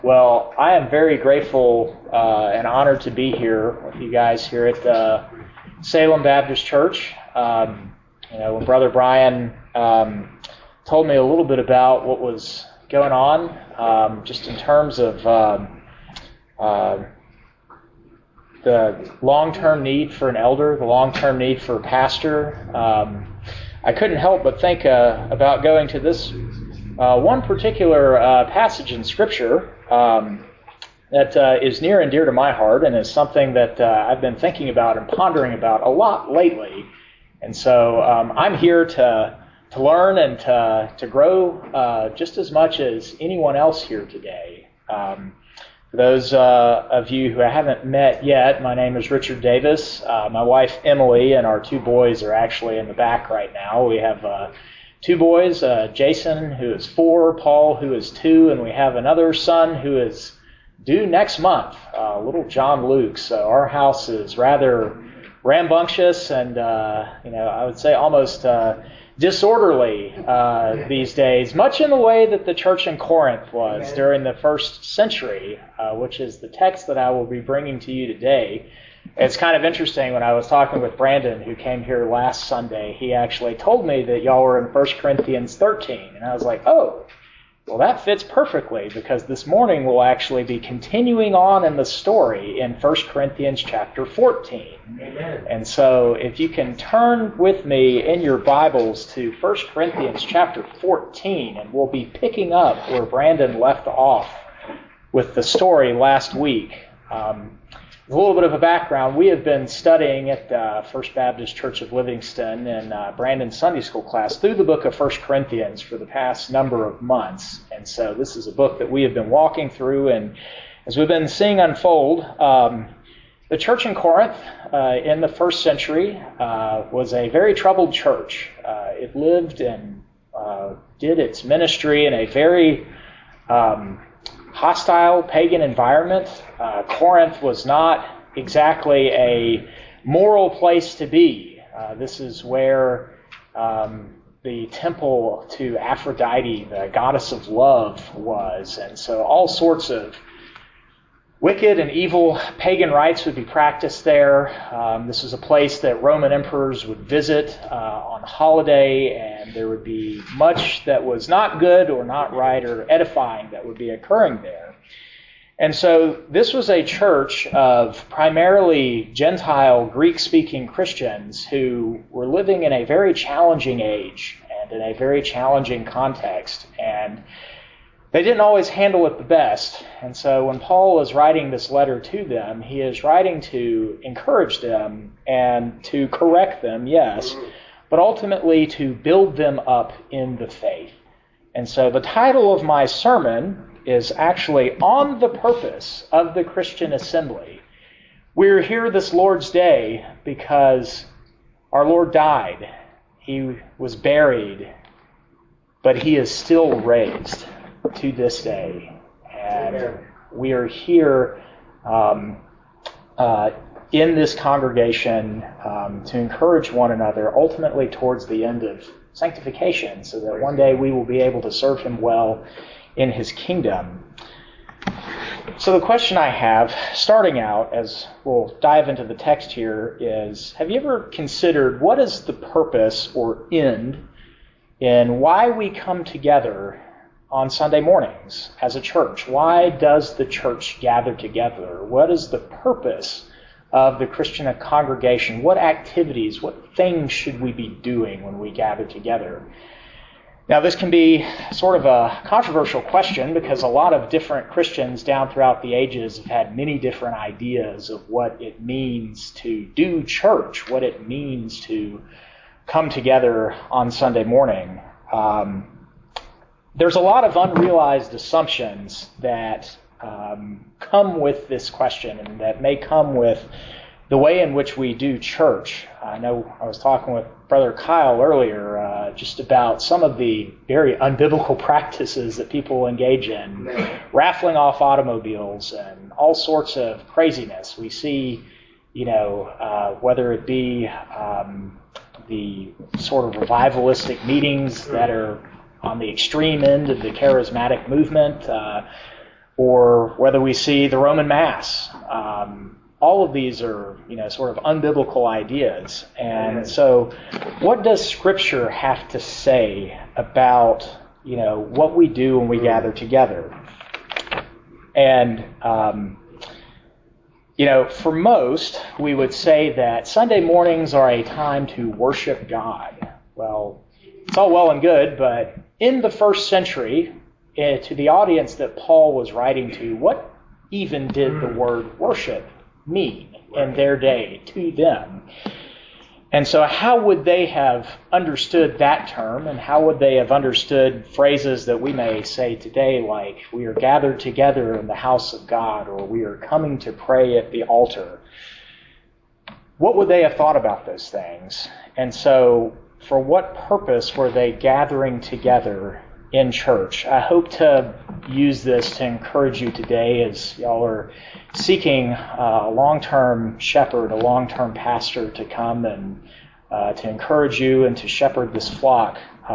Well, I am very grateful and honored to be here with you guys here at Salem Baptist Church. When Brother Brian told me a little bit about what was going on, just in terms of the long-term need for an elder, the long-term need for a pastor, I couldn't help but think about going to this one particular passage in Scripture that is near and dear to my heart and is something that I've been thinking about and pondering about a lot lately. And so I'm here to learn and to grow just as much as anyone else here today. For those of you who I haven't met yet, my name is Richard Davis. My wife Emily and our two boys are actually in the back right now. We have two boys, Jason, who is 4, Paul, who is 2, and we have another son who is due next month, little John Luke. So our house is rather rambunctious and, I would say almost disorderly these days, much in the way that the church in Corinth was during the first century, which is the text that I will be bringing to you today. It's kind of interesting, when I was talking with Brandon, who came here last Sunday, he actually told me that y'all were in 1 Corinthians 13, and I was like, oh, well, that fits perfectly, because this morning we'll actually be continuing on in the story in 1 Corinthians chapter 14. Amen. And so if you can turn with me in your Bibles to 1 Corinthians chapter 14, and we'll be picking up where Brandon left off with the story last week. A little bit of a background. We have been studying at First Baptist Church of Livingston in Brandon's Sunday school class through the book of 1 Corinthians for the past number of months. And so this is a book that we have been walking through, and as we've been seeing unfold, the church in Corinth in the first century was a very troubled church. It lived and did its ministry in a very hostile pagan environment. Corinth was not exactly a moral place to be. This is where the temple to Aphrodite, the goddess of love, was. And so all sorts of wicked and evil pagan rites would be practiced there. This was a place that Roman emperors would visit on holiday, and there would be much that was not good or not right or edifying that would be occurring there. And so this was a church of primarily Gentile, Greek-speaking Christians who were living in a very challenging age and in a very challenging context. And they didn't always handle it the best. And so when Paul is writing this letter to them, he is writing to encourage them and to correct them, yes, but ultimately to build them up in the faith. And so the title of my sermon is actually On the Purpose of the Christian Assembly. We're here this Lord's Day because our Lord died. He was buried, but he is still raised to this day. And we are here in this congregation to encourage one another ultimately towards the end of sanctification, so that one day we will be able to serve him well in his kingdom. So the question I have, starting out as we'll dive into the text here, is, have you ever considered what is the purpose or end in why we come together on Sunday mornings as a church? Why does the church gather together? What is the purpose of the Christian congregation? What activities, what things should we be doing when we gather together? Now, this can be sort of a controversial question because a lot of different Christians down throughout the ages have had many different ideas of what it means to do church, what it means to come together on Sunday morning. There's a lot of unrealized assumptions that come with this question and that may come with the way in which we do church. I know I was talking with Brother Kyle earlier just about some of the very unbiblical practices that people engage in, raffling off automobiles and all sorts of craziness. We see, whether it be the sort of revivalistic meetings that are on the extreme end of the charismatic movement, or whether we see the Roman Mass. All of these are, sort of unbiblical ideas. And so what does Scripture have to say about, what we do when we gather together? And, for most, we would say that Sunday mornings are a time to worship God. Well, it's all well and good, but in the first century, to the audience that Paul was writing to, what even did the word worship mean in their day to them? And so how would they have understood that term, and how would they have understood phrases that we may say today, like we are gathered together in the house of God, or we are coming to pray at the altar? What would they have thought about those things? And so for what purpose were they gathering together in church? I hope to use this to encourage you today as y'all are seeking a long-term shepherd, a long-term pastor to come and to encourage you and to shepherd this flock.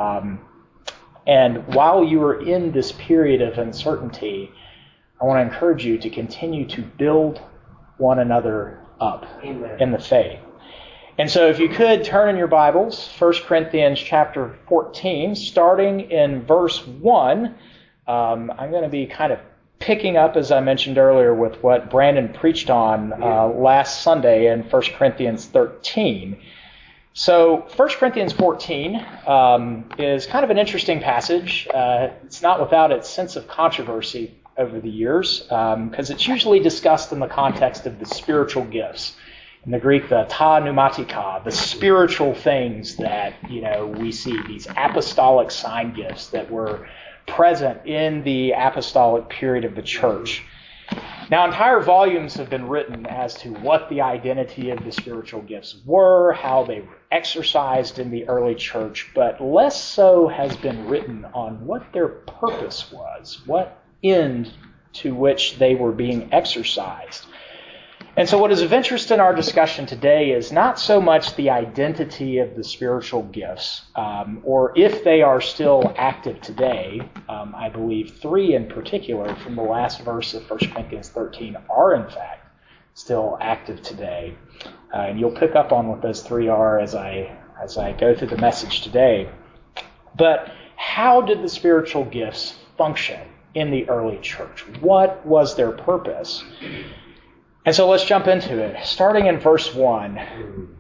And while you are in this period of uncertainty, I want to encourage you to continue to build one another up in the faith. And so if you could turn in your Bibles, 1 Corinthians chapter 14, starting in verse 1, I'm going to be kind of picking up, as I mentioned earlier, with what Brandon preached on last Sunday in 1 Corinthians 13. So 1 Corinthians 14 is kind of an interesting passage. It's not without its sense of controversy over the years, because it's usually discussed in the context of the spiritual gifts. In the Greek, the ta pneumatika, the spiritual things that, we see, these apostolic sign gifts that were present in the apostolic period of the church. Now, entire volumes have been written as to what the identity of the spiritual gifts were, how they were exercised in the early church, but less so has been written on what their purpose was, what end to which they were being exercised. And so what is of interest in our discussion today is not so much the identity of the spiritual gifts, or if they are still active today. I believe 3 in particular from the last verse of 1 Corinthians 13 are in fact still active today. And you'll pick up on what those 3 are as I go through the message today. But how did the spiritual gifts function in the early church? What was their purpose? And so let's jump into it. Starting in verse 1,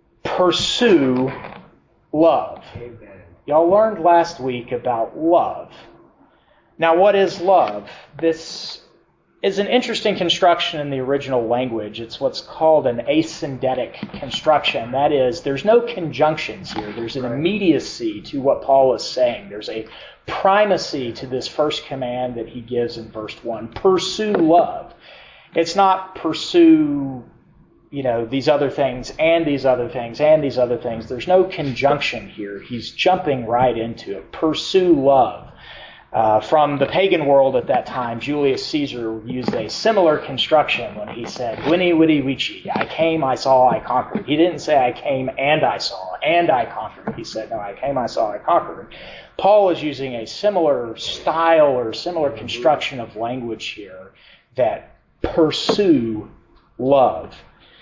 pursue love. Y'all learned last week about love. Now, what is love? This is an interesting construction in the original language. It's what's called an asyndetic construction. That is, there's no conjunctions here. There's an immediacy to what Paul is saying. There's a primacy to this first command that he gives in verse 1. Pursue love. It's not pursue, these other things and these other things and these other things. There's no conjunction here. He's jumping right into it. Pursue love. From the pagan world at that time, Julius Caesar used a similar construction when he said, Veni, vidi, vici. I came, I saw, I conquered. He didn't say I came and I saw and I conquered. He said, no, I came, I saw, I conquered. Paul is using a similar style or similar construction of language here that pursue love.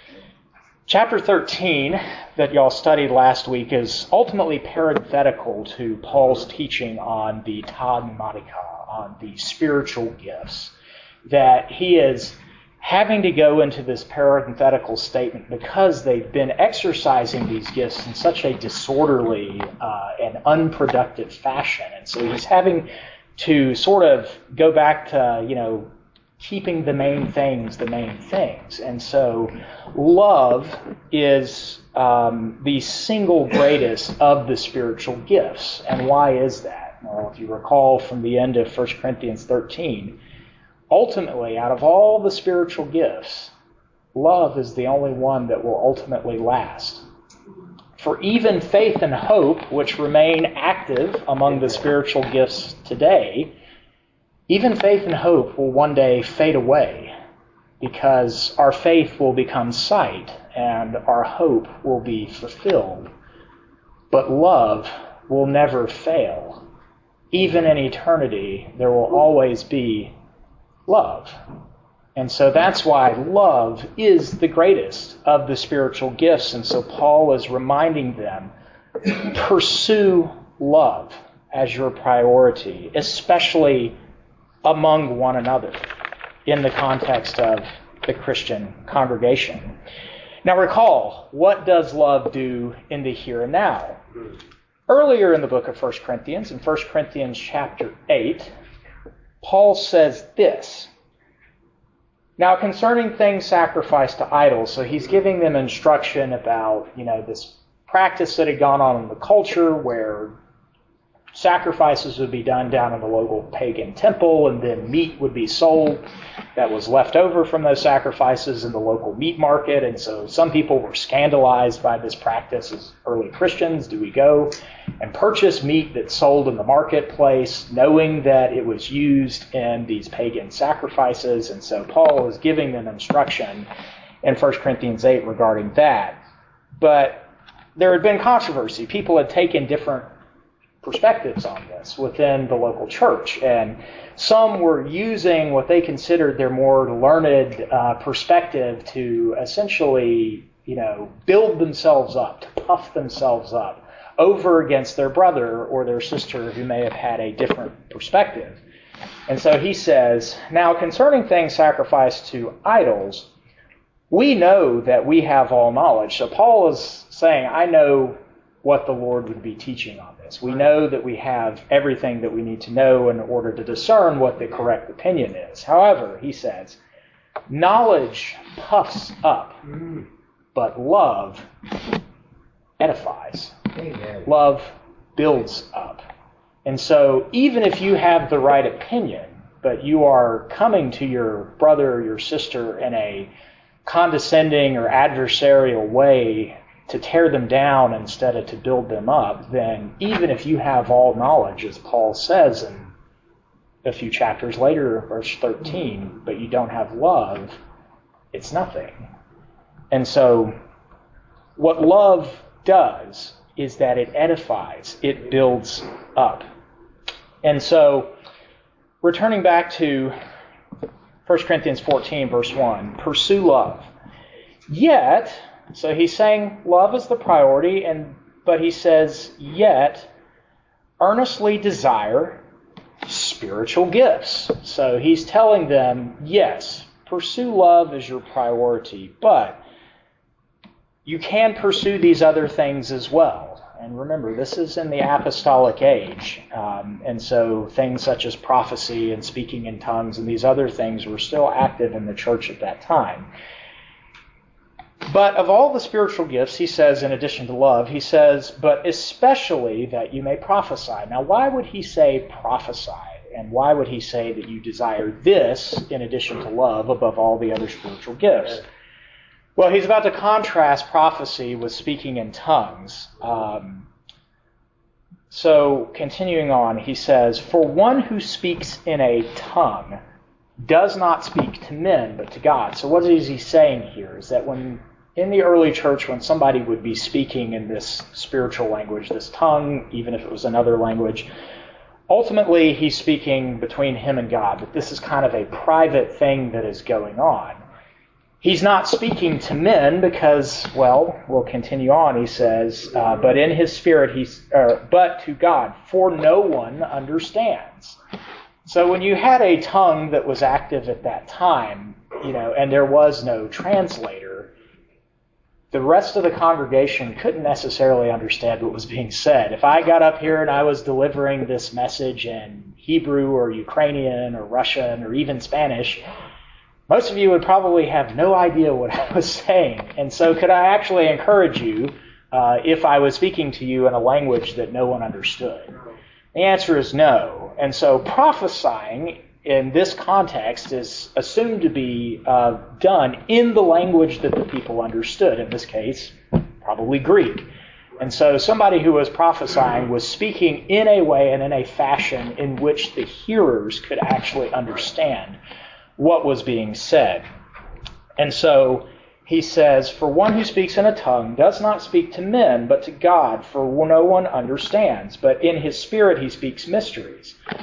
Chapter 13 that y'all studied last week is ultimately parenthetical to Paul's teaching on the ta pneumatika, on the spiritual gifts, that he is having to go into this parenthetical statement because they've been exercising these gifts in such a disorderly and unproductive fashion. And so he's having to sort of go back to, keeping the main things. And so love is the single greatest of the spiritual gifts. And why is that? Well, if you recall from the end of 1 Corinthians 13, ultimately, out of all the spiritual gifts, love is the only one that will ultimately last. For even faith and hope, which remain active among the spiritual gifts today, even faith and hope will one day fade away because our faith will become sight and our hope will be fulfilled. But love will never fail. Even in eternity, there will always be love. And so that's why love is the greatest of the spiritual gifts. And so Paul is reminding them, pursue love as your priority, especially among one another in the context of the Christian congregation. Now recall, what does love do in the here and now? Earlier in the book of 1 Corinthians, in 1 Corinthians chapter 8, Paul says this. Now concerning things sacrificed to idols, so he's giving them instruction about, this practice that had gone on in the culture where sacrifices would be done down in the local pagan temple, and then meat would be sold that was left over from those sacrifices in the local meat market. And so some people were scandalized by this practice as early Christians. Do we go and purchase meat that's sold in the marketplace, knowing that it was used in these pagan sacrifices? And so Paul is giving them instruction in 1 Corinthians 8 regarding that. But there had been controversy. People had taken different perspectives on this within the local church, and some were using what they considered their more learned perspective to essentially, build themselves up, to puff themselves up over against their brother or their sister who may have had a different perspective. And so he says, now concerning things sacrificed to idols, we know that we have all knowledge. So Paul is saying, I know what the Lord would be teaching on this. We know that we have everything that we need to know in order to discern what the correct opinion is. However, he says, knowledge puffs up, but love edifies. Amen. Love builds up. And so even if you have the right opinion, but you are coming to your brother or your sister in a condescending or adversarial way to tear them down instead of to build them up, then even if you have all knowledge, as Paul says in a few chapters later, verse 13, but you don't have love, it's nothing. And so what love does is that it edifies, it builds up. And so returning back to 1 Corinthians 14, verse 1, pursue love. Yet, so he's saying love is the priority, but he says, yet, earnestly desire spiritual gifts. So he's telling them, yes, pursue love as your priority, but you can pursue these other things as well. And remember, this is in the apostolic age. And so things such as prophecy and speaking in tongues and these other things were still active in the church at that time. But of all the spiritual gifts, he says, in addition to love, he says, but especially that you may prophesy. Now, why would he say prophesy? And why would he say that you desire this in addition to love above all the other spiritual gifts? Well, he's about to contrast prophecy with speaking in tongues. So continuing on, he says, for one who speaks in a tongue does not speak to men, but to God. So what is he saying here? Is that when in the early church, when somebody would be speaking in this spiritual language, this tongue, even if it was another language, ultimately he's speaking between him and God. But this is kind of a private thing that is going on. He's not speaking to men because, well, we'll continue on. He says, but in his spirit, but to God, for no one understands. So when you had a tongue that was active at that time, and there was no translator, the rest of the congregation couldn't necessarily understand what was being said. If I got up here and I was delivering this message in Hebrew or Ukrainian or Russian or even Spanish, most of you would probably have no idea what I was saying. And so could I actually encourage you if I was speaking to you in a language that no one understood? The answer is no. And so prophesying in this context is assumed to be done in the language that the people understood. In this case, probably Greek. And so somebody who was prophesying was speaking in a way and in a fashion in which the hearers could actually understand what was being said. And so he says, for one who speaks in a tongue does not speak to men, but to God, for no one understands. But in his spirit he speaks mysteries.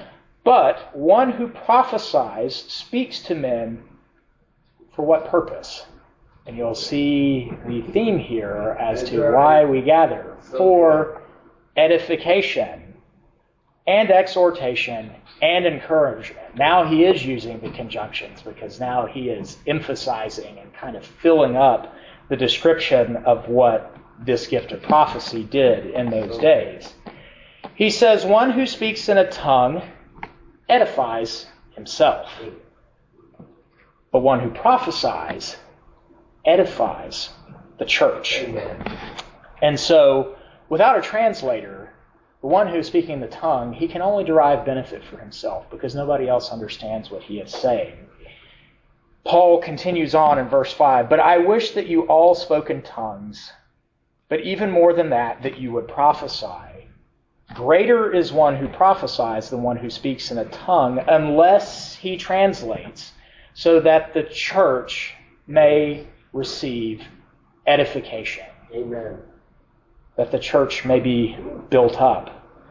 But one who prophesies speaks to men for what purpose? And you'll see the theme here as to why we gather. For edification and exhortation and encouragement. Now he is using the conjunctions because now he is emphasizing and kind of filling up the description of what this gift of prophecy did in those days. He says, one who speaks in a tongue edifies himself. But one who prophesies edifies the church. Amen. And so, without a translator, the one who's speaking the tongue, he can only derive benefit for himself because nobody else understands what he is saying. Paul continues on in verse 5, but I wish that you all spoke in tongues, but even more than that, that you would prophesy. Greater is one who prophesies than one who speaks in a tongue, unless he translates, so that the church may receive edification. Amen. That the church may be built up.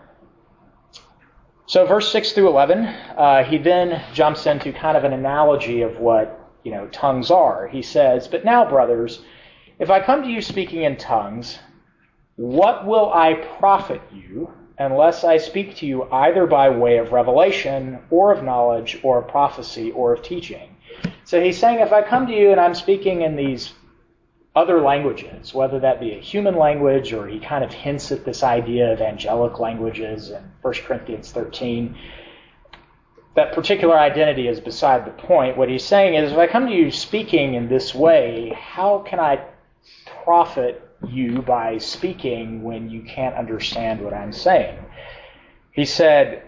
So verse 6 through 11, he then jumps into kind of an analogy of what, tongues are. He says, but now, brothers, if I come to you speaking in tongues, what will I profit you unless I speak to you either by way of revelation or of knowledge or of prophecy or of teaching? So he's saying if I come to you and I'm speaking in these other languages, whether that be a human language or he kind of hints at this idea of angelic languages in 1 Corinthians 13, that particular identity is beside the point. What he's saying is if I come to you speaking in this way, how can I profit you by speaking when you can't understand what I'm saying? He said,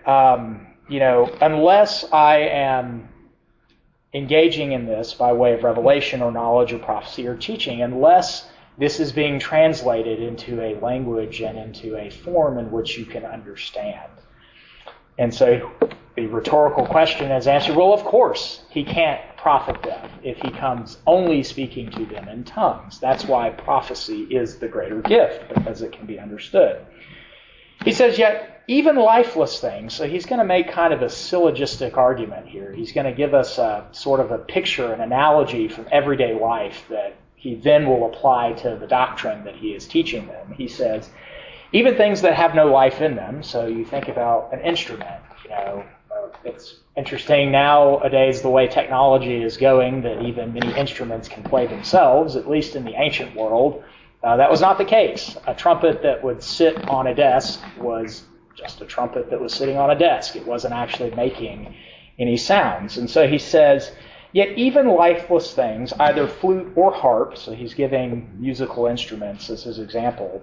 unless I am engaging in this by way of revelation or knowledge or prophecy or teaching, unless this is being translated into a language and into a form in which you can understand. And so the rhetorical question is answered, well, of course, he can't profit them if he comes only speaking to them in tongues. That's why prophecy is the greater gift, because it can be understood. He says, yet even lifeless things, so he's going to make kind of a syllogistic argument here. He's going to give us a sort of a picture, an analogy from everyday life that he then will apply to the doctrine that he is teaching them. He says, even things that have no life in them, so you think about an instrument, it's interesting nowadays the way technology is going that even many instruments can play themselves, at least in the ancient world. That was not the case. A trumpet that would sit on a desk was just a trumpet that was sitting on a desk. It wasn't actually making any sounds. And so he says, yet even lifeless things, either flute or harp, so he's giving musical instruments as his example,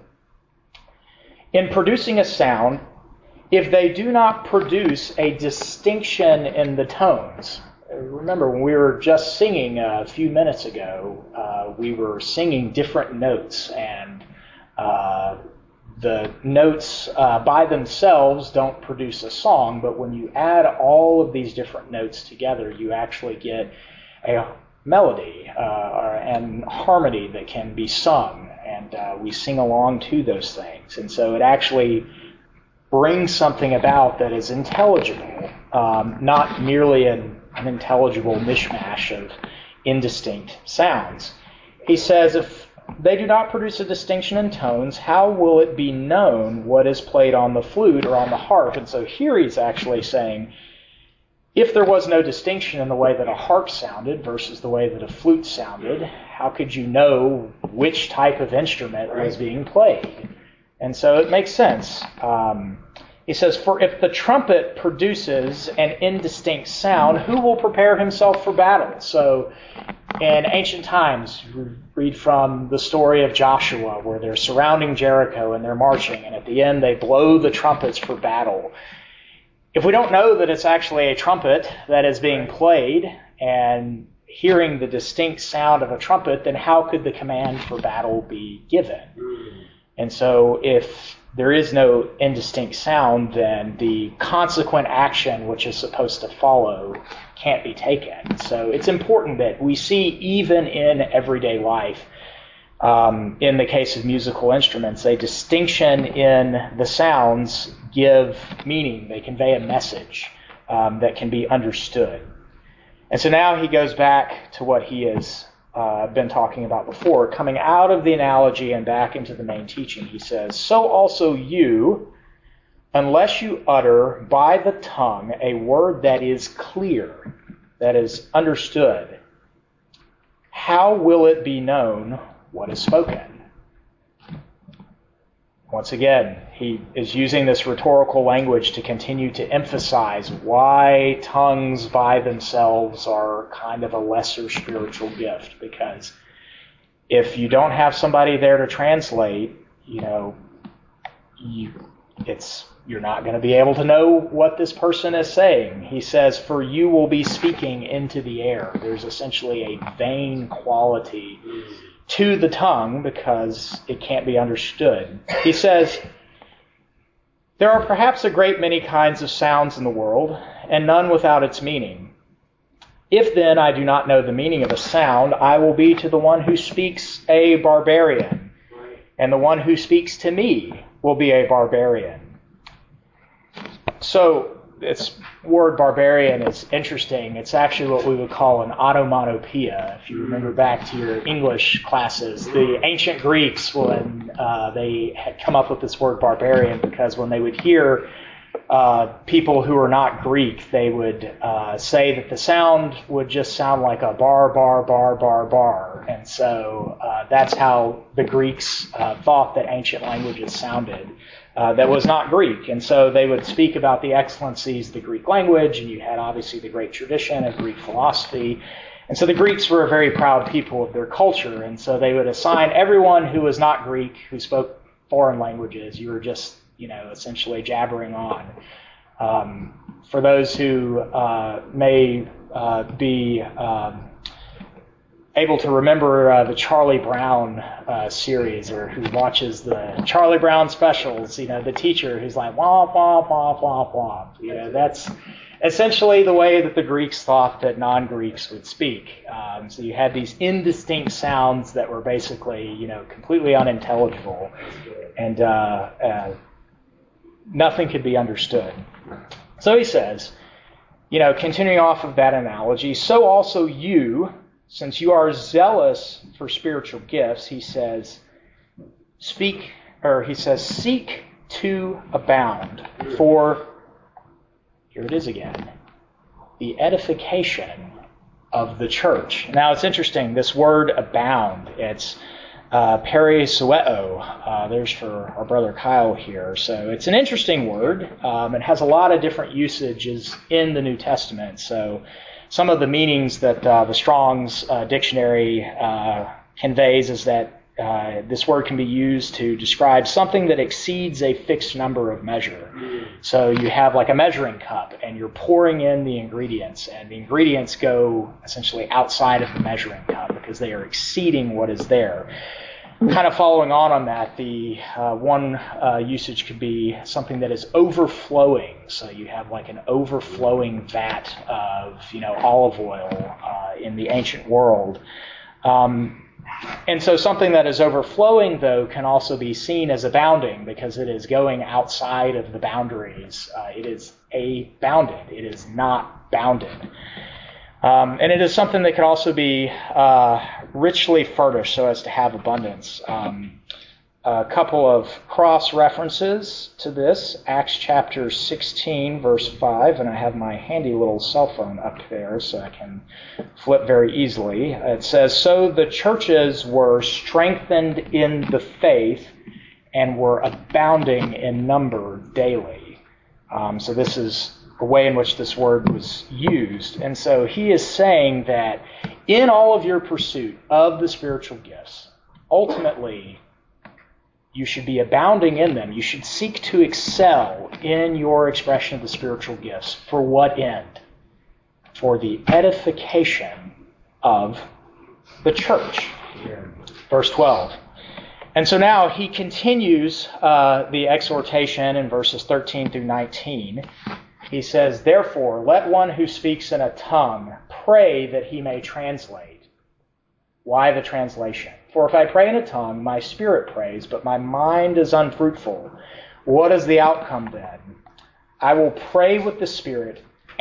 in producing a sound, if they do not produce a distinction in the tones. Remember, when we were just singing a few minutes ago, we were singing different notes, and the notes by themselves don't produce a song, but when you add all of these different notes together, you actually get a melody and harmony that can be sung, and we sing along to those things. And so it actually brings something about that is intelligible, not merely an unintelligible mishmash of indistinct sounds. He says, if they do not produce a distinction in tones, how will it be known what is played on the flute or on the harp? And so here he's actually saying, if there was no distinction in the way that a harp sounded versus the way that a flute sounded, how could you know which type of instrument was being played? And so it makes sense. He says, for if the trumpet produces an indistinct sound, who will prepare himself for battle? So in ancient times, we read from the story of Joshua, where they're surrounding Jericho and they're marching, and at the end they blow the trumpets for battle. If we don't know that it's actually a trumpet that is being played and hearing the distinct sound of a trumpet, then how could the command for battle be given? And so if there is no indistinct sound, then the consequent action which is supposed to follow can't be taken. So it's important that we see even in everyday life, in the case of musical instruments, a distinction in the sounds give meaning. They convey a message. that can be understood. And so now he goes back to what he has been talking about before. Coming out of the analogy and back into the main teaching, he says, "So also you, unless you utter by the tongue a word that is clear, that is understood, how will it be known what is spoken?" Once again, he is using this rhetorical language to continue to emphasize why tongues by themselves are kind of a lesser spiritual gift. Because if you don't have somebody there to translate, you're not going to be able to know what this person is saying. He says, "For you will be speaking into the air." There's essentially a vain quality to the tongue because it can't be understood. He says, "There are perhaps a great many kinds of sounds in the world, and none without its meaning. If then I do not know the meaning of a sound, I will be to the one who speaks a barbarian, and the one who speaks to me will be a barbarian." So this word barbarian is interesting. It's actually what we would call an onomatopoeia. If you remember back to your English classes, the ancient Greeks, when they had come up with this word barbarian, because when they would hear people who were not Greek, they would say that the sound would just sound like a bar, bar, bar, bar, bar. And so that's how the Greeks thought that ancient languages sounded. That was not Greek. And so they would speak about the excellencies of the Greek language, and you had obviously the great tradition of Greek philosophy. And so the Greeks were a very proud people of their culture, and so they would assign everyone who was not Greek, who spoke foreign languages, you were just, essentially jabbering on. For those who may be able to remember the Charlie Brown series, or who watches the Charlie Brown specials, the teacher who's like, womp, womp, womp, womp, womp. That's essentially the way that the Greeks thought that non-Greeks would speak. So you had these indistinct sounds that were basically, completely unintelligible, and nothing could be understood. So he says, continuing off of that analogy, "So also you, since you are zealous for spiritual gifts," he says, seek to abound for," here it is again, "the edification of the church." Now it's interesting, this word abound, it's periseuo. There's for our brother Kyle here. So it's an interesting word. It has a lot of different usages in the New Testament. So some of the meanings that the Strong's dictionary conveys is that this word can be used to describe something that exceeds a fixed number of measure. So you have like a measuring cup, and you're pouring in the ingredients, and the ingredients go essentially outside of the measuring cup because they are exceeding what is there. Kind of following on that, the one usage could be something that is overflowing. So you have like an overflowing vat of, olive oil in the ancient world. And so something that is overflowing, though, can also be seen as abounding because it is going outside of the boundaries. It is abounded. It is not bounded. And it is something that can also be richly furnished so as to have abundance. A couple of cross-references to this. Acts chapter 16, verse 5, and I have my handy little cell phone up there so I can flip very easily. It says, "So the churches were strengthened in the faith and were abounding in number daily." So this is the way in which this word was used. And so he is saying that in all of your pursuit of the spiritual gifts, ultimately, you should be abounding in them. You should seek to excel in your expression of the spiritual gifts. For what end? For the edification of the church. Verse 12. And so now he continues the exhortation in verses 13 through 19. He says, "Therefore, let one who speaks in a tongue pray that he may translate." Why the translation? "For if I pray in a tongue, my spirit prays, but my mind is unfruitful. What is the outcome then? I will pray with the spirit,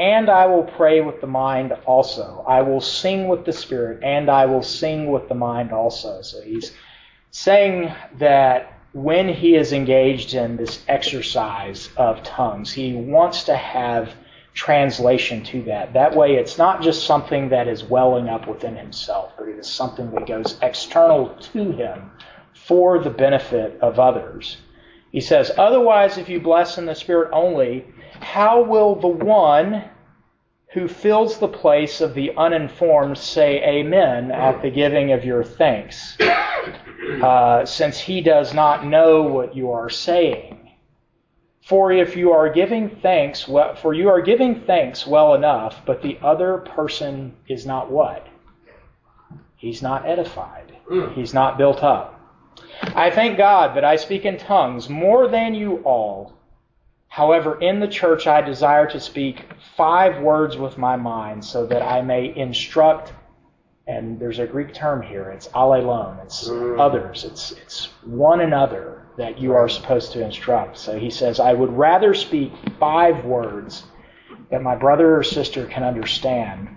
and I will pray with the mind also. I will sing with the Spirit, and I will sing with the mind also. So he's saying that when he is engaged in this exercise of tongues, he wants to have translation to that. That way it's not just something that is welling up within himself, but it is something that goes external to him for the benefit of others. He says, otherwise, if you bless in the Spirit only, how will the one who fills the place of the uninformed say amen at the giving of your thanks, since he does not know what you are saying? For you are giving thanks well enough, but the other person is not what? He's not edified. He's not built up. I thank God that I speak in tongues more than you all. However, in the church I desire to speak 5 words with my mind, so that I may instruct, and there's a Greek term here, it's allelon, it's others, it's one another that you are supposed to instruct. So he says, I would rather speak 5 words that my brother or sister can understand,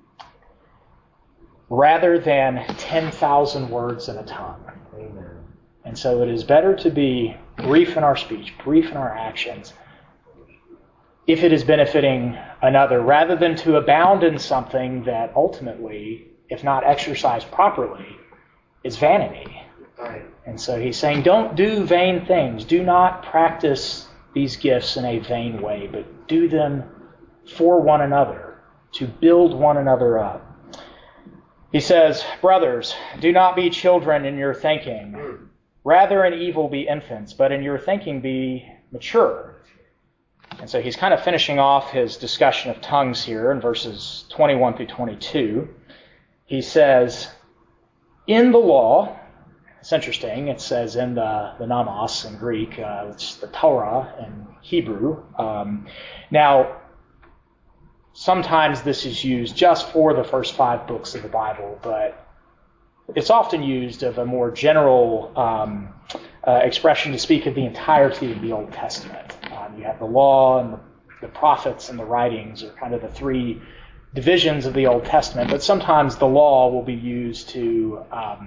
rather than 10,000 words in a tongue. Amen. And so it is better to be brief in our speech, brief in our actions, if it is benefiting another, rather than to abound in something that ultimately, if not exercised properly, is vanity. Right. And so he's saying, don't do vain things. Do not practice these gifts in a vain way, but do them for one another, to build one another up. He says, brothers, do not be children in your thinking. Rather in evil be infants, but in your thinking be mature. And so he's kind of finishing off his discussion of tongues here in verses 21 through 22. He says, in the law, it's interesting, it says in the nomos in Greek, it's the Torah in Hebrew. Now, sometimes this is used just for the first 5 books of the Bible, but it's often used of a more general expression to speak of the entirety of the Old Testament. You have the law and the prophets and the writings are kind of the 3 divisions of the Old Testament, but sometimes the law will be used to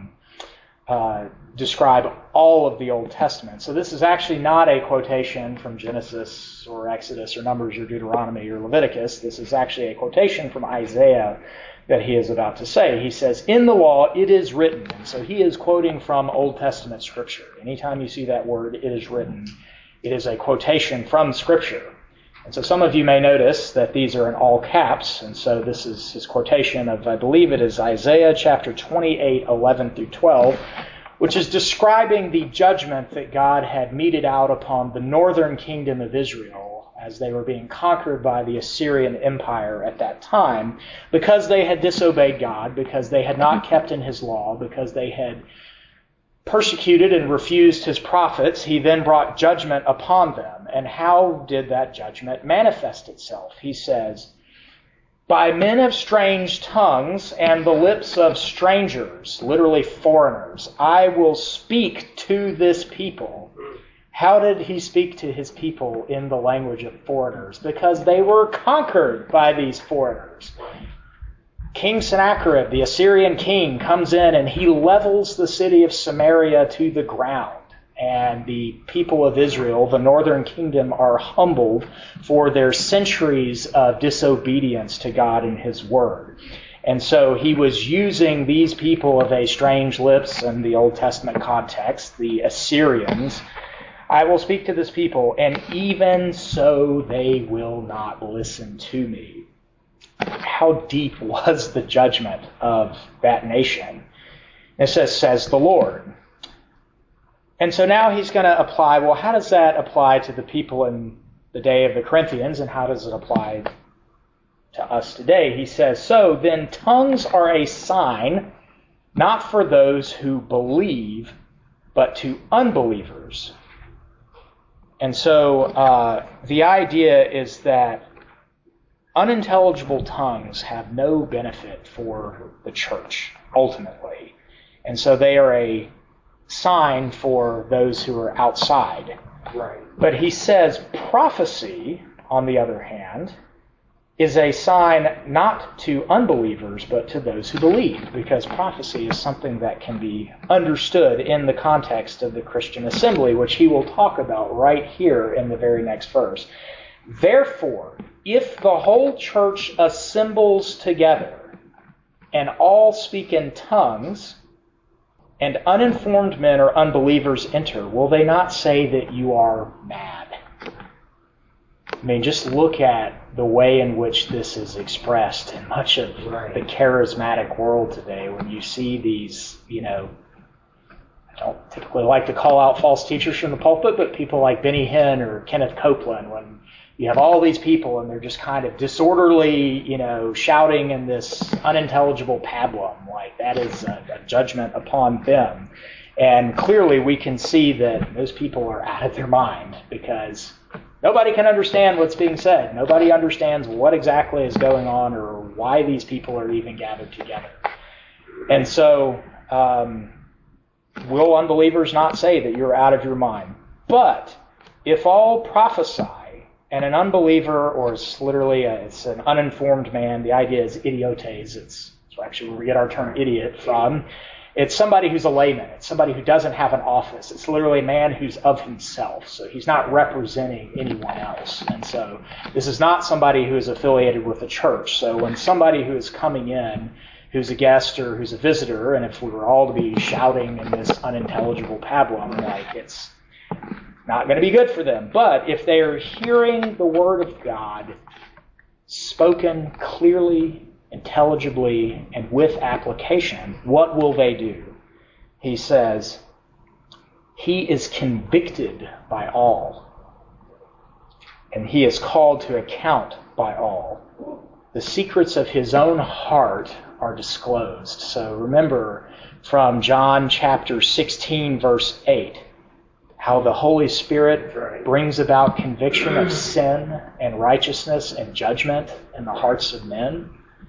describe all of the Old Testament. So this is actually not a quotation from Genesis or Exodus or Numbers or Deuteronomy or Leviticus. This is actually a quotation from Isaiah that he is about to say. He says, in the law it is written. And so he is quoting from Old Testament Scripture. Anytime you see that word, it is written, it is a quotation from Scripture. And so some of you may notice that these are in all caps. And so this is his quotation of, I believe it is Isaiah chapter 28, 11 through 12, which is describing the judgment that God had meted out upon the northern kingdom of Israel as they were being conquered by the Assyrian Empire at that time, because they had disobeyed God, because they had not kept in his law, because they had persecuted and refused his prophets. He then brought judgment upon them. And how did that judgment manifest itself? He says, by men of strange tongues and the lips of strangers, literally foreigners, I will speak to this people. How did he speak to his people in the language of foreigners? Because they were conquered by these foreigners. King Sennacherib, the Assyrian king, comes in and he levels the city of Samaria to the ground. And the people of Israel, the northern kingdom, are humbled for their centuries of disobedience to God and his word. And so he was using these people of a strange lips in the Old Testament context, the Assyrians. I will speak to this people, and even so they will not listen to me. How deep was the judgment of that nation? It says the Lord. And so now he's going to apply, well, how does that apply to the people in the day of the Corinthians, and how does it apply to us today? He says, so then tongues are a sign, not for those who believe, but to unbelievers. And so the idea is that unintelligible tongues have no benefit for the church, ultimately. And so they are a sign for those who are outside. Right. But he says prophecy, on the other hand, is a sign not to unbelievers, but to those who believe, because prophecy is something that can be understood in the context of the Christian assembly, which he will talk about right here in the very next verse. Therefore, if the whole church assembles together and all speak in tongues, and uninformed men or unbelievers enter, will they not say that you are mad? I mean, just look at the way in which this is expressed in much of the charismatic world today. When you see these, I don't typically like to call out false teachers from the pulpit, but people like Benny Hinn or Kenneth Copeland, when you have all these people and they're just kind of disorderly, shouting in this unintelligible pablum, like that is a judgment upon them. And clearly we can see that those people are out of their mind, because nobody can understand what's being said. Nobody understands what exactly is going on or why these people are even gathered together. And so, will unbelievers not say that you're out of your mind? But if all prophesy, and an unbeliever, or it's literally it's an uninformed man, the idea is idiotes. It's actually where we get our term idiot from. It's somebody who's a layman. It's somebody who doesn't have an office. It's literally a man who's of himself. So he's not representing anyone else. And so this is not somebody who is affiliated with the church. So when somebody who is coming in, who's a guest or who's a visitor, and if we were all to be shouting in this unintelligible pablum, it's not going to be good for them. But if they are hearing the word of God spoken clearly, intelligibly, and with application, what will they do? He says, he is convicted by all, and he is called to account by all. The secrets of his own heart are disclosed. So remember from John chapter 16, verse 8, how the Holy Spirit brings about conviction of sin and righteousness and judgment in the hearts of men.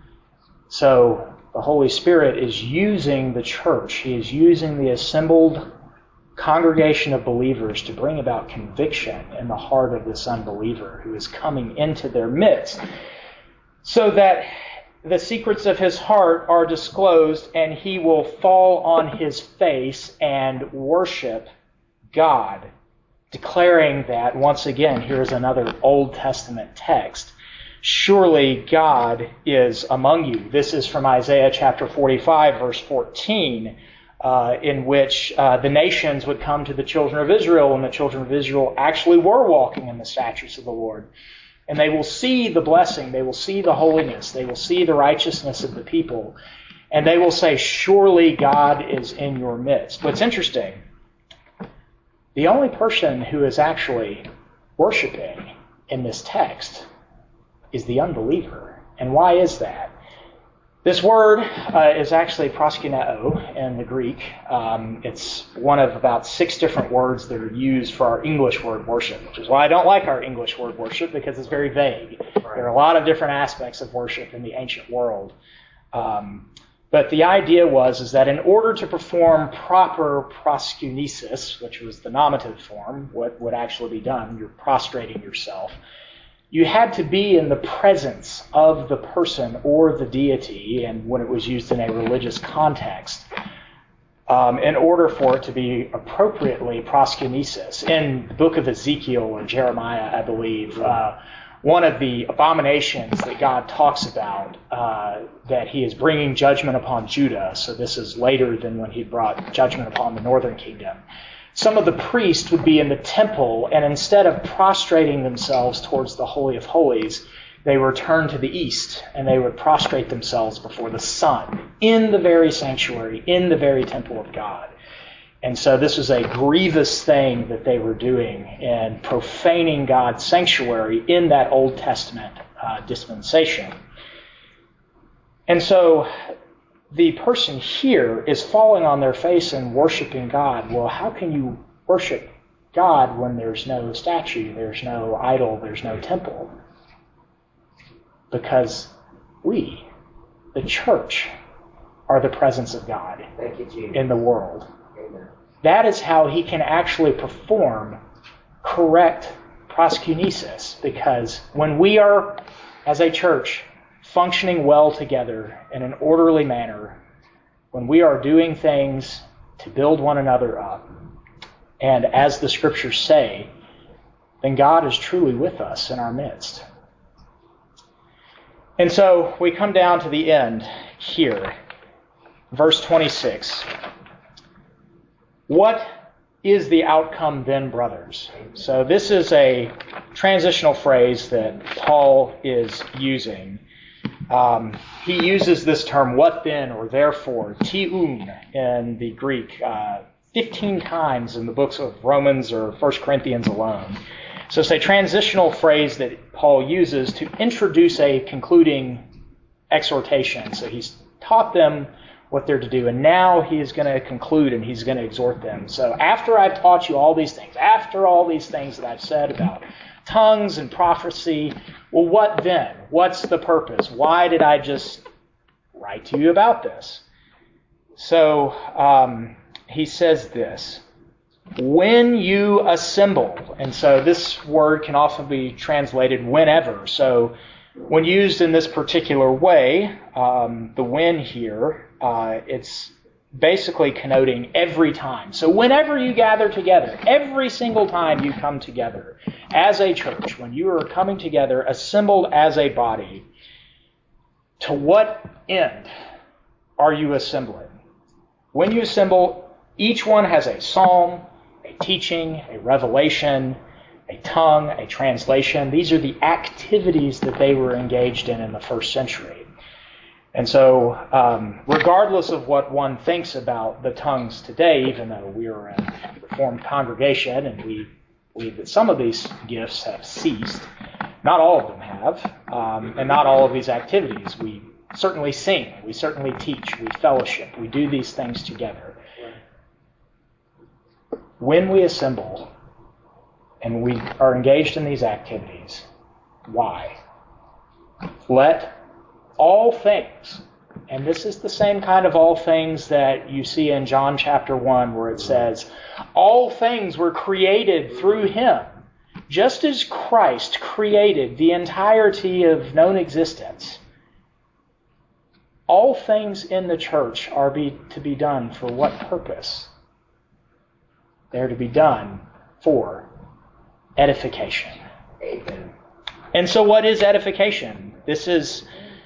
So the Holy Spirit is using the church. He is using the assembled congregation of believers to bring about conviction in the heart of this unbeliever who is coming into their midst, so that the secrets of his heart are disclosed, and he will fall on his face and worship God, declaring that, once again, here's another Old Testament text, surely God is among you. This is from Isaiah chapter 45, verse 14, in which the nations would come to the children of Israel, and the children of Israel actually were walking in the statutes of the Lord. And they will see the blessing, they will see the holiness, they will see the righteousness of the people, and they will say, surely God is in your midst. What's interesting, the only person who is actually worshiping in this text is the unbeliever. And why is that? This word is actually proskuneo in the Greek. It's one of about 6 different words that are used for our English word worship, which is why I don't like our English word worship, because it's very vague. There are a lot of different aspects of worship in the ancient world. But the idea is that in order to perform proper proskunesis, which was the nominative form, what would actually be done, you're prostrating yourself, you had to be in the presence of the person or the deity, and when it was used in a religious context, in order for it to be appropriately proskunesis. In the book of Ezekiel or Jeremiah, I believe, one of the abominations that God talks about, that he is bringing judgment upon Judah, so this is later than when he brought judgment upon the northern kingdom. Some of the priests would be in the temple, and instead of prostrating themselves towards the Holy of Holies, they would turn to the east, and they would prostrate themselves before the sun, in the very sanctuary, in the very temple of God. And so this was a grievous thing that they were doing, and profaning God's sanctuary in that Old Testament dispensation. And so the person here is falling on their face and worshiping God. Well, how can you worship God when there's no statue, there's no idol, there's no temple? Because we, the church, are the presence of God in the world. Amen. That is how he can actually perform correct proskunesis, because when we are as a church, functioning well together in an orderly manner, when we are doing things to build one another up, and as the Scriptures say, then God is truly with us in our midst. And so we come down to the end here, verse 26. What is the outcome then, brothers? So this is a transitional phrase that Paul is using. He uses this term, what then, or therefore, tiun in the Greek, 15 times in the books of Romans or 1 Corinthians alone. So it's a transitional phrase that Paul uses to introduce a concluding exhortation. So he's taught them what they're to do, and now he is going to conclude and he's going to exhort them. So after I've taught you all these things, after all these things that I've said about tongues and prophecy, well, what then? What's the purpose? Why did I just write to you about this? So he says this, when you assemble, and so this word can often be translated whenever. So when used in this particular way, the when here, it's basically connoting every time. So whenever you gather together, every single time you come together as a church, when you are coming together, assembled as a body, to what end are you assembling? When you assemble, each one has a psalm, a teaching, a revelation, a tongue, a translation. These are the activities that they were engaged in the first century. And so, regardless of what one thinks about the tongues today, even though we are a Reformed congregation and we believe that some of these gifts have ceased, not all of them have, and not all of these activities. We certainly sing, we certainly teach, we fellowship, we do these things together. When we assemble and we are engaged in these activities, why? Let all things, and this is the same kind of all things that you see in John chapter 1 where it says, all things were created through him, just as Christ created the entirety of known existence. All things in the church are to be done for what purpose? They're to be done for edification. Amen. And so what is edification? This is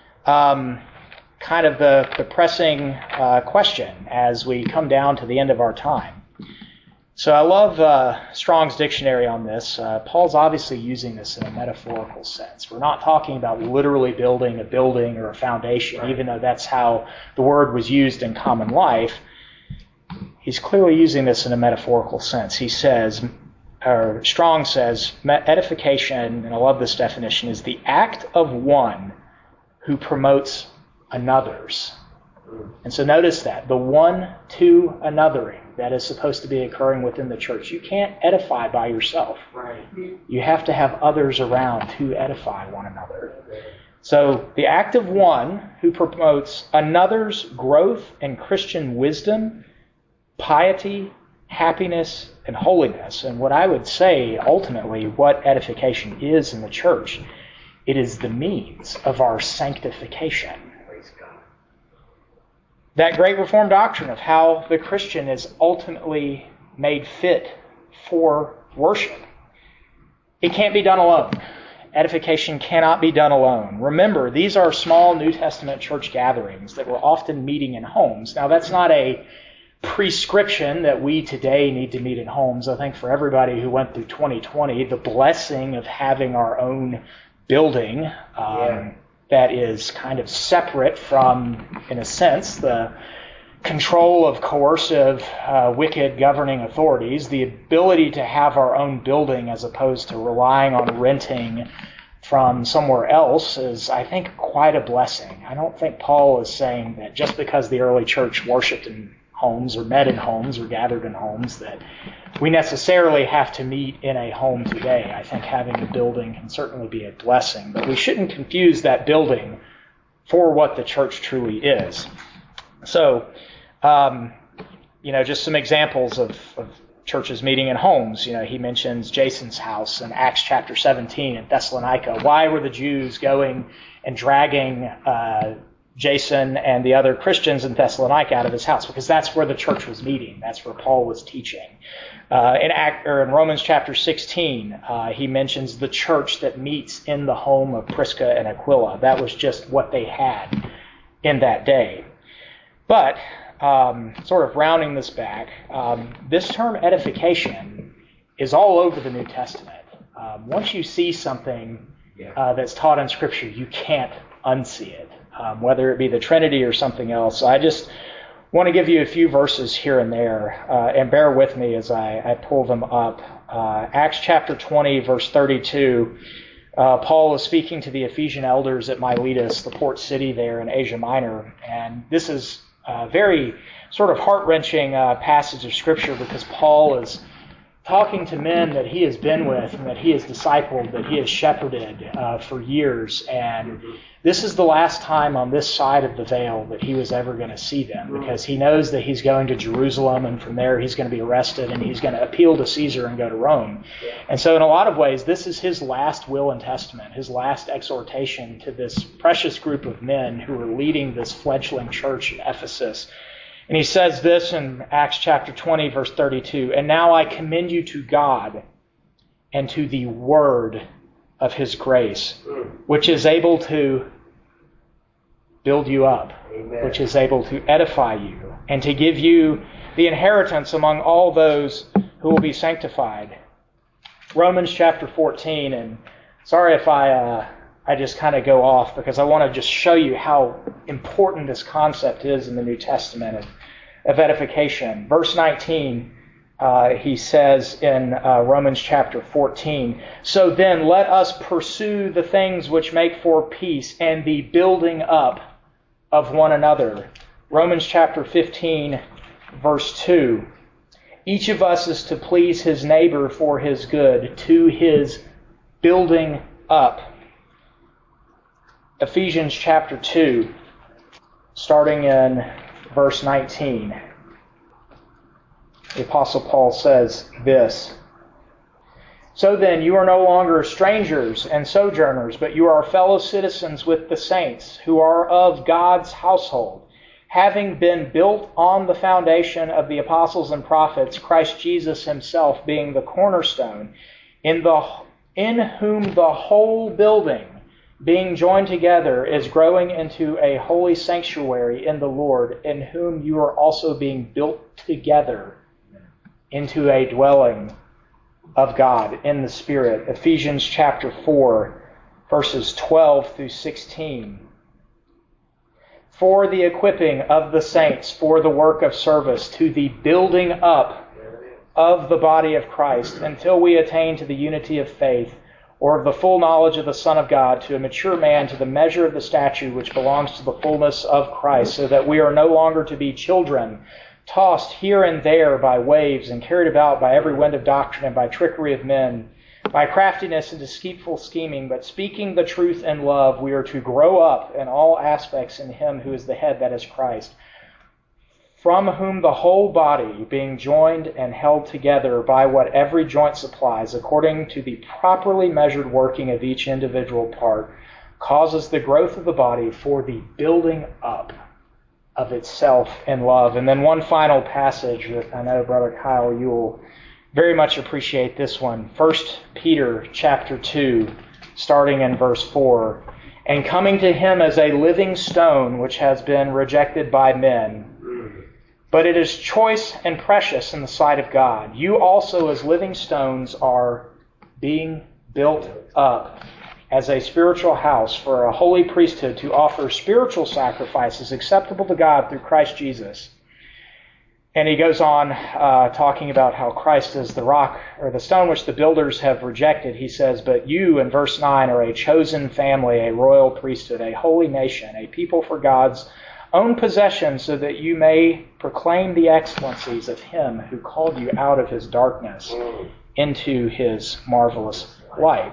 kind of the pressing question as we come down to the end of our time. So I love Strong's dictionary on this. Paul's obviously using this in a metaphorical sense. We're not talking about literally building a building or a foundation, right, even though that's how the word was used in common life. He's clearly using this in a metaphorical sense. He says, or Strong says, edification, and I love this definition, is the act of one who promotes another's. And so notice that, the one to anothering that is supposed to be occurring within the church. You can't edify by yourself. Right. You have to have others around to edify one another. So the act of one who promotes another's growth in Christian wisdom, piety, happiness, and holiness. And what I would say, ultimately, what edification is in the church, it is the means of our sanctification. Praise God. That great Reformed doctrine of how the Christian is ultimately made fit for worship. It can't be done alone. Edification cannot be done alone. Remember, these are small New Testament church gatherings that were often meeting in homes. Now, that's not a prescription that we today need to meet in homes. I think for everybody who went through 2020, the blessing of having our own building that is kind of separate from, in a sense, the control of coercive, wicked governing authorities, the ability to have our own building as opposed to relying on renting from somewhere else is, I think, quite a blessing. I don't think Paul is saying that just because the early church worshipped in homes or met in homes or gathered in homes that we necessarily have to meet in a home today. I think having a building can certainly be a blessing, but we shouldn't confuse that building for what the church truly is. So, just some examples of churches meeting in homes. He mentions Jason's house in Acts chapter 17 in Thessalonica. Why were the Jews going and dragging Jason and the other Christians in Thessalonica out of his house? Because that's where the church was meeting. That's where Paul was teaching. In Romans chapter 16, he mentions the church that meets in the home of Prisca and Aquila. That was just what they had in that day. But sort of rounding this back, this term edification is all over the New Testament. Once you see something that's taught in Scripture, you can't unsee it, whether it be the Trinity or something else. So I just want to give you a few verses here and there, and bear with me as I pull them up. Acts chapter 20, verse 32, Paul is speaking to the Ephesian elders at Miletus, the port city there in Asia Minor, and this is a very sort of heart-wrenching passage of Scripture because Paul is talking to men that he has been with and that he has discipled, that he has shepherded for years. And this is the last time on this side of the veil that he was ever going to see them, because he knows that he's going to Jerusalem, and from there he's going to be arrested and he's going to appeal to Caesar and go to Rome. And so in a lot of ways, this is his last will and testament, his last exhortation to this precious group of men who are leading this fledgling church in Ephesus. And he says this in Acts chapter 20, verse 32, "And now I commend you to God and to the word of his grace, which is able to build you up, Amen. Which is able to edify you, and to give you the inheritance among all those who will be sanctified." Romans chapter 14, and sorry if I just kind of go off, because I want to just show you how important this concept is in the New Testament of edification. Verse 19, he says in Romans chapter 14, "So then let us pursue the things which make for peace and the building up of one another." Romans chapter 15, verse 2, "Each of us is to please his neighbor for his good, to his building up." Ephesians chapter 2, starting in verse 19. The Apostle Paul says this, "So then you are no longer strangers and sojourners, but you are fellow citizens with the saints who are of God's household, having been built on the foundation of the apostles and prophets, Christ Jesus himself being the cornerstone, in whom the whole building, being joined together, is growing into a holy sanctuary in the Lord, in whom you are also being built together into a dwelling of God in the Spirit." Ephesians chapter 4, verses 12 through 16. "For the equipping of the saints for the work of service, to the building up of the body of Christ, until we attain to the unity of faith, or of the full knowledge of the Son of God, to a mature man, to the measure of the stature which belongs to the fullness of Christ, so that we are no longer to be children, tossed here and there by waves and carried about by every wind of doctrine and by trickery of men, by craftiness and deceitful scheming, but speaking the truth in love, we are to grow up in all aspects in him who is the head, that is Christ, from whom the whole body, being joined and held together by what every joint supplies, according to the properly measured working of each individual part, causes the growth of the body for the building up of itself in love." And then one final passage that I know, Brother Kyle, you will very much appreciate this one. 1 Peter chapter 2, starting in verse 4. "And coming to him as a living stone, which has been rejected by men, but it is choice and precious in the sight of God. You also as living stones are being built up as a spiritual house for a holy priesthood, to offer spiritual sacrifices acceptable to God through Christ Jesus." And he goes on talking about how Christ is the rock, or the stone which the builders have rejected. He says, "But you," in verse 9, "are a chosen family, a royal priesthood, a holy nation, a people for God's own possession, so that you may proclaim the excellencies of him who called you out of his darkness into his marvelous light."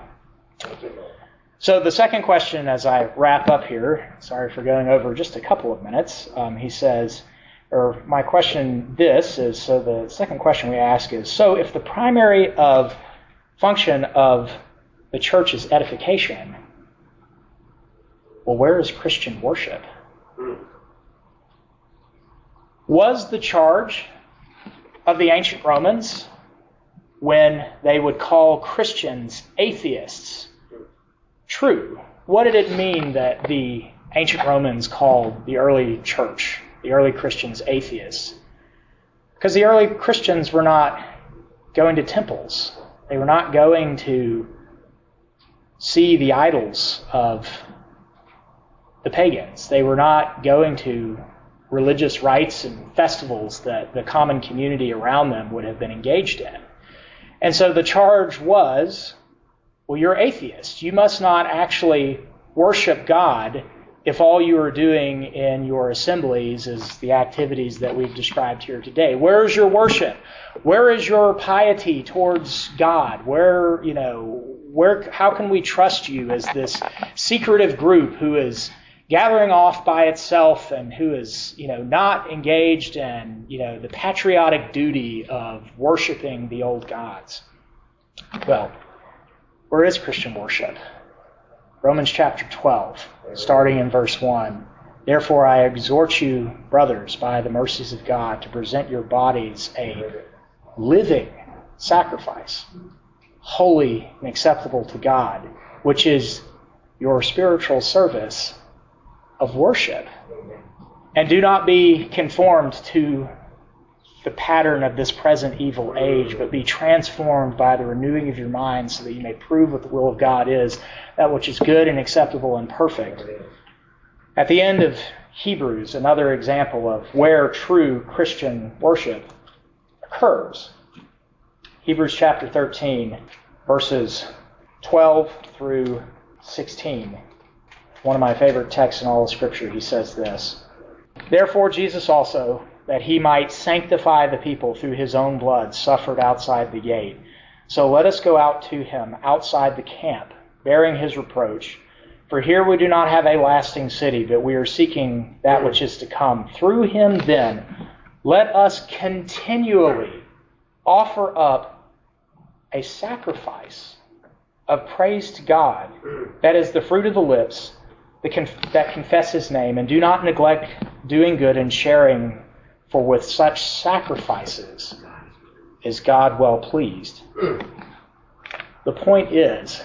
So the second question as I wrap up here, sorry for going over just a couple of minutes, or my question this is, so the second question we ask is, so if the primary function of the church is edification, well, where is Christian worship? Was the charge of the ancient Romans when they would call Christians atheists true? What did it mean that the ancient Romans called the early church, the early Christians, atheists? Because the early Christians were not going to temples. They were not going to see the idols of the pagans. They were not going to religious rites and festivals that the common community around them would have been engaged in. And so the charge was, well, you're atheists. You must not actually worship God if all you are doing in your assemblies is the activities that we've described here today. Where is your worship? Where is your piety towards God? How can we trust you as this secretive group who is gathering off by itself and who is, not engaged in, the patriotic duty of worshiping the old gods? Well, where is Christian worship? Romans chapter 12, starting in verse 1. Therefore I exhort you, brothers, by the mercies of God, to present your bodies a living sacrifice, holy and acceptable to God, which is your spiritual service of worship. And do not be conformed to the pattern of this present evil age, but be transformed by the renewing of your mind, so that you may prove what the will of God is, that which is good and acceptable and perfect. At the end of Hebrews, another example of where true Christian worship occurs. Hebrews chapter 13, verses 12 through 16. One of my favorite texts in all of Scripture. He says this: Therefore Jesus also, that he might sanctify the people through his own blood, suffered outside the gate. So let us go out to him outside the camp, bearing his reproach. For here we do not have a lasting city, but we are seeking that which is to come. Through him then, let us continually offer up a sacrifice of praise to God, that is the fruit of the lips that confess his name, and do not neglect doing good and sharing, for with such sacrifices is God well pleased. The point is,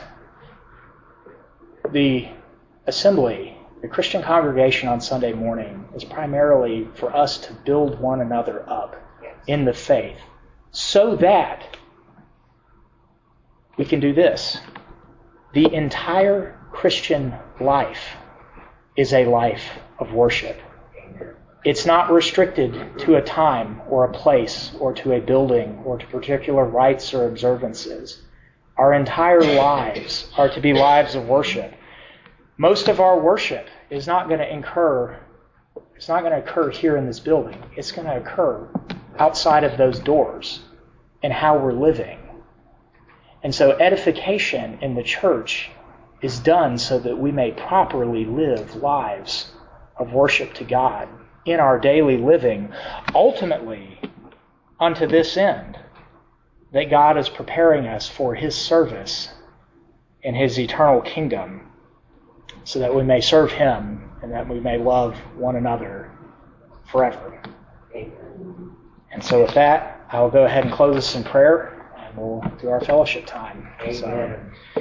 the assembly, the Christian congregation on Sunday morning, is primarily for us to build one another up in the faith, so that we can do this. The entire Christian life is a life of worship. It's not restricted to a time or a place or to a building or to particular rites or observances. Our entire lives are to be lives of worship. Most of our worship is not going to occur here in this building. It's going to occur outside of those doors in how we're living. And so edification in the church is done so that we may properly live lives of worship to God in our daily living, ultimately unto this end, that God is preparing us for his service in his eternal kingdom, so that we may serve him and that we may love one another forever. And so with that, I'll go ahead and close this in prayer, and we'll do our fellowship time. So,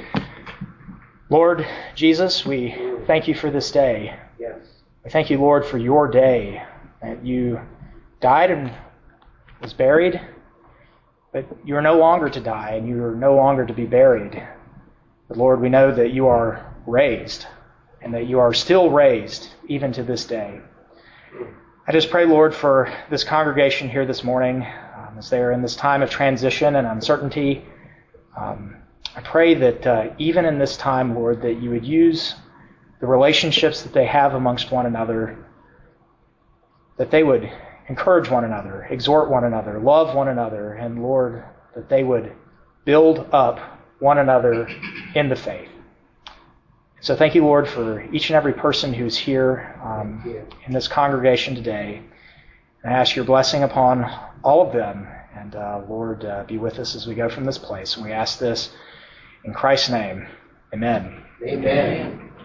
Lord Jesus, we thank you for this day. Yes. We thank you, Lord, for your day, that you died and was buried, but you are no longer to die and you are no longer to be buried. But Lord, we know that you are raised and that you are still raised even to this day. I just pray, Lord, for this congregation here this morning, as they are in this time of transition and uncertainty. I pray that even in this time, Lord, that you would use the relationships that they have amongst one another, that they would encourage one another, exhort one another, love one another, and Lord, that they would build up one another in the faith. So thank you, Lord, for each and every person who's here in this congregation today. And I ask your blessing upon all of them. And Lord, be with us as we go from this place. And we ask this in Christ's name. Amen. Amen.